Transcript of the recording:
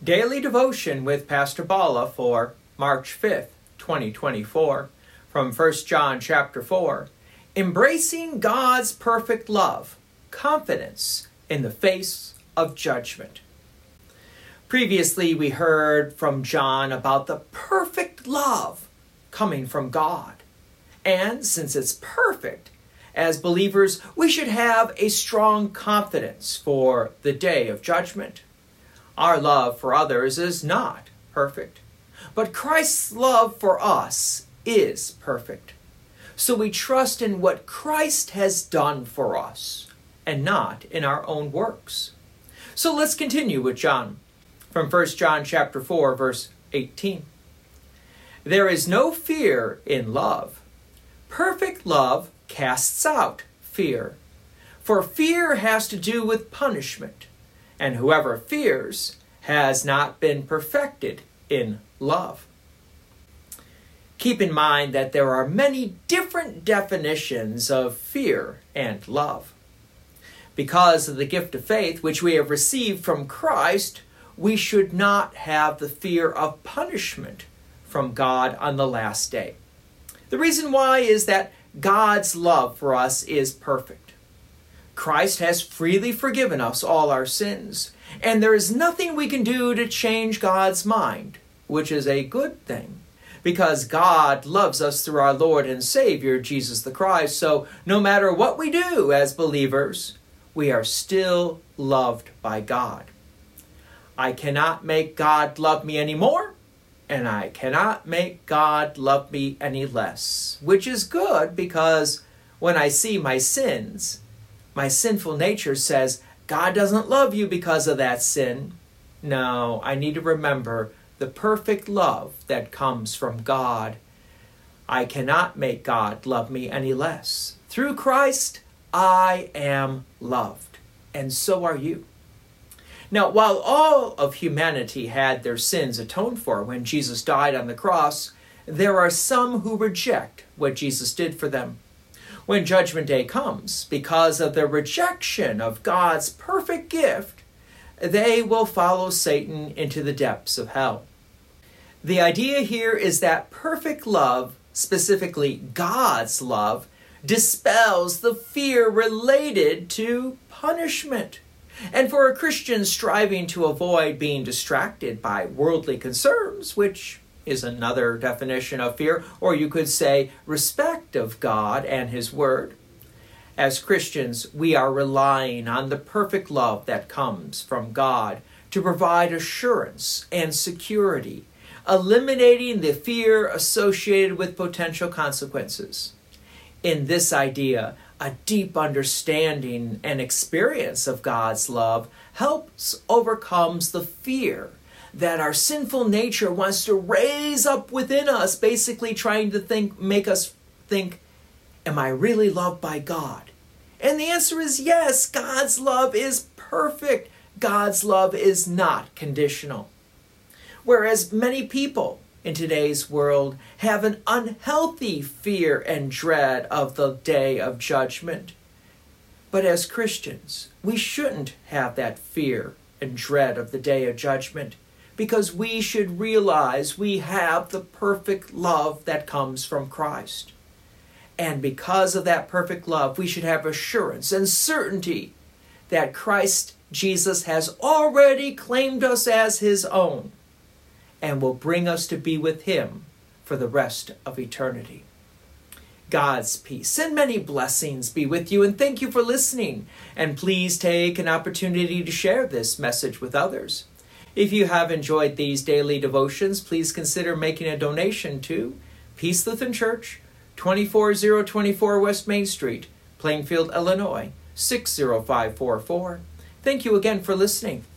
Daily Devotion with Pastor Bala for March 5th, 2024, from 1 John chapter 4, Embracing God's Perfect Love, Confidence in the Face of Judgment. Previously, we heard from John about the perfect love coming from God. And since it's perfect, as believers, we should have a strong confidence for the day of judgment. Our love for others is not perfect, but Christ's love for us is perfect. So we trust in what Christ has done for us and not in our own works. So let's continue with John from 1 John chapter 4, verse 18. There is no fear in love. Perfect love casts out fear, for fear has to do with punishment. And whoever fears has not been perfected in love. Keep in mind that there are many different definitions of fear and love. Because of the gift of faith which we have received from Christ, we should not have the fear of punishment from God on the last day. The reason why is that God's love for us is perfect. Christ has freely forgiven us all our sins, and there is nothing we can do to change God's mind, which is a good thing, because God loves us through our Lord and Savior, Jesus the Christ. So no matter what we do as believers, we are still loved by God. I cannot make God love me any more, and I cannot make God love me any less, which is good because when I see my sins, my sinful nature says, God doesn't love you because of that sin. No, I need to remember the perfect love that comes from God. I cannot make God love me any less. Through Christ, I am loved, and so are you. Now, while all of humanity had their sins atoned for when Jesus died on the cross, there are some who reject what Jesus did for them. When Judgment Day comes, because of their rejection of God's perfect gift, they will follow Satan into the depths of hell. The idea here is that perfect love, specifically God's love, dispels the fear related to punishment. And for a Christian striving to avoid being distracted by worldly concerns, which is another definition of fear, or you could say respect of God and His Word. As Christians, we are relying on the perfect love that comes from God to provide assurance and security, eliminating the fear associated with potential consequences. In this idea, a deep understanding and experience of God's love helps overcomes the fear that our sinful nature wants to raise up within us, basically trying to make us think, am I really loved by God? And the answer is yes, God's love is perfect. God's love is not conditional. Whereas many people in today's world have an unhealthy fear and dread of the day of judgment. But as Christians, we shouldn't have that fear and dread of the day of judgment, because we should realize we have the perfect love that comes from Christ. And because of that perfect love, we should have assurance and certainty that Christ Jesus has already claimed us as His own and will bring us to be with Him for the rest of eternity. God's peace and many blessings be with you, and thank you for listening. And please take an opportunity to share this message with others. If you have enjoyed these daily devotions, please consider making a donation to Peace Lutheran Church, 24024 West Main Street, Plainfield, Illinois, 60544. Thank you again for listening.